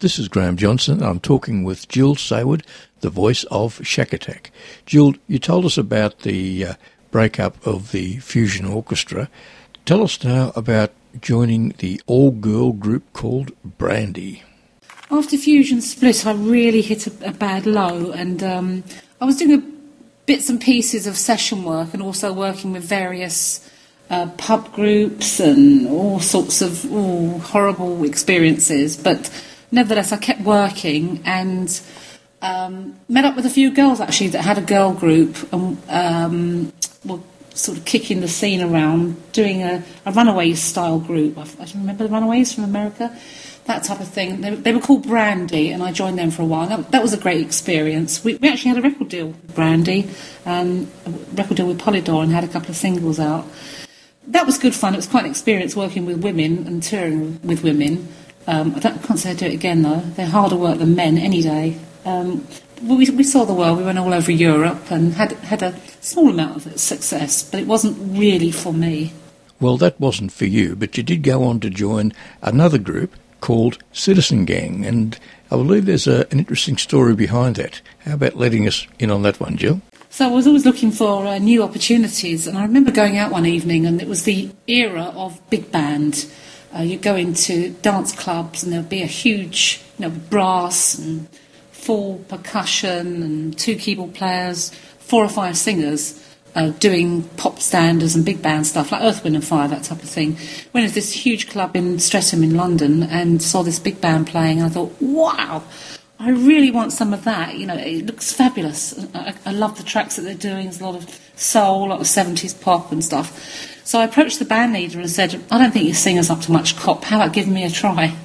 This is Graham Johnson. I'm talking with Jill Sayward, the voice of Shack Attack. Jill, you told us about the breakup of the Fusion Orchestra. Tell us now about joining the all-girl group called Brandy. After Fusion split, I really hit a bad low, and I was doing bits and pieces of session work and also working with various pub groups and all sorts of horrible experiences. But nevertheless, I kept working and met up with a few girls, actually, that had a girl group and were sort of kicking the scene around, doing a Runaways-style group. I don't remember the Runaways from America, that type of thing. They were called Brandy, and I joined them for a while. That was a great experience. We actually had a record deal with Brandy, a record deal with Polydor, and had a couple of singles out. That was good fun. It was quite an experience working with women and touring with women. I can't say I'd do it again, though. They're harder work than men any day. We saw the world. We went all over Europe and had a small amount of success, but it wasn't really for me. Well, that wasn't for you, but you did go on to join another group called Citizen Gang, and I believe there's an interesting story behind that. How about letting us in on that one, Jill? So I was always looking for new opportunities, and I remember going out one evening, and it was the era of big band. You'd go into dance clubs, and there'd be a huge, brass and full percussion and 2 keyboard players, 4 or 5 singers doing pop standards and big band stuff like Earth, Wind and Fire, that type of thing. Went to this huge club in Streatham in London and saw this big band playing, and I thought, wow, I really want some of that. It looks fabulous. I love the tracks that they're doing. There's a lot of soul, a lot of 70s pop and stuff. So I approached the band leader and said, I don't think your singer's up to much cop. How about giving me a try?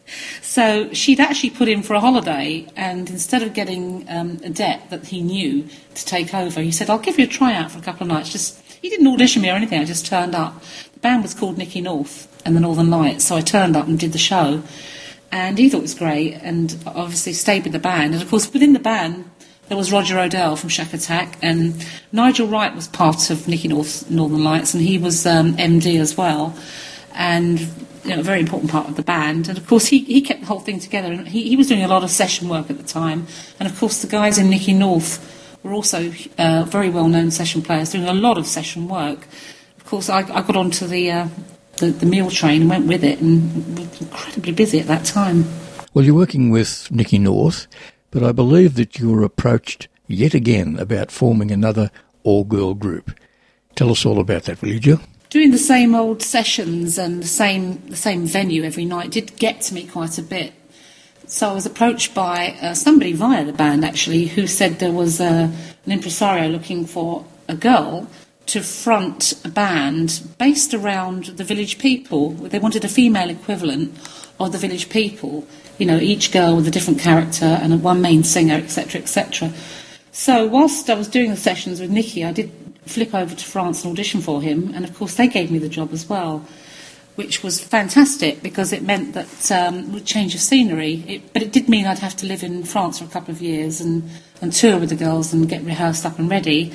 So she'd actually put in for a holiday, and instead of getting a debt that he knew to take over, he said, I'll give you a tryout for a couple of nights. He didn't audition me or anything, I just turned up. The band was called Nicky North and the Northern Lights, so I turned up and did the show. And he thought it was great, and obviously stayed with the band. And of course, within the band, there was Roger O'Dell from Shack Attack, and Nigel Wright was part of Nicky North's Northern Lights, and he was MD as well, and a very important part of the band. And of course, he kept the whole thing together, and he was doing a lot of session work at the time. And of course, the guys in Nicky North were also very well-known session players, doing a lot of session work. Of course, I got onto the meal train and went with it, and was incredibly busy at that time. Well, you're working with Nicky North, but I believe that you were approached yet again about forming another all-girl group. Tell us all about that, will you, Jill? Doing the same old sessions and the same venue every night did get to me quite a bit. So I was approached by somebody via the band, actually, who said there was an impresario looking for a girl to front a band based around the Village People. They wanted a female equivalent of the Village People, each girl with a different character and one main singer, etc., etc. So whilst I was doing the sessions with Nicky, I did flip over to France and audition for him, and of course they gave me the job as well, which was fantastic because it meant that we'd change of scenery. But it did mean I'd have to live in France for a couple of years and tour with the girls and get rehearsed up and ready.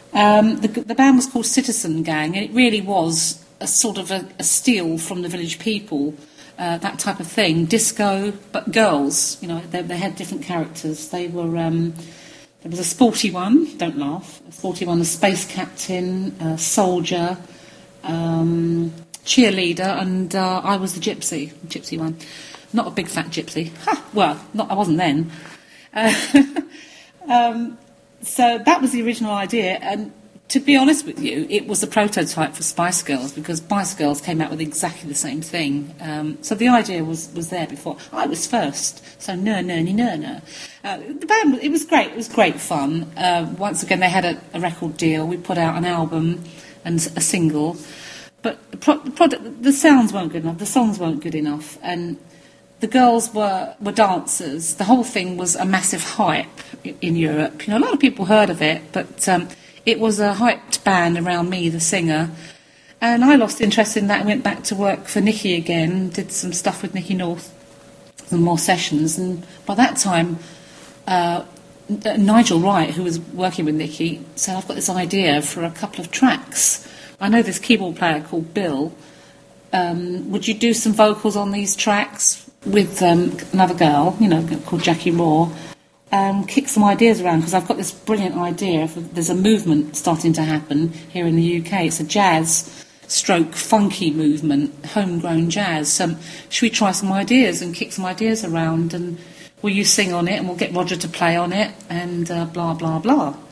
The band was called Citizen Gang, and it really was a sort of a steal from the Village People, that type of thing, disco, but girls. They had different characters. They were there was a sporty one, don't laugh, a sporty one, a space captain, a soldier, cheerleader, and I was the gypsy one. Not a big fat gypsy. Well, I wasn't then. So that was the original idea, and to be honest with you, it was the prototype for Spice Girls, because Spice Girls came out with exactly the same thing. So the idea was there before. I was first, so no. The band, it was great. It was great fun. Once again, they had a record deal. We put out an album and a single, but the sounds weren't good enough. The songs weren't good enough, and the girls were dancers. The whole thing was a massive hype in Europe. A lot of people heard of it, but it was a hyped band around me, the singer. And I lost interest in that and went back to work for Nicky again, did some stuff with Nicky North, some more sessions. And by that time, Nigel Wright, who was working with Nicky, said, I've got this idea for a couple of tracks. I know this keyboard player called Bill. Would you do some vocals on these tracks? with another girl, called Jackie Raw, kick some ideas around, because I've got this brilliant idea. There's a movement starting to happen here in the UK. It's a jazz stroke funky movement, homegrown jazz. Should we try some ideas and kick some ideas around, and will you sing on it, and we'll get Roger to play on it, and blah, blah, blah.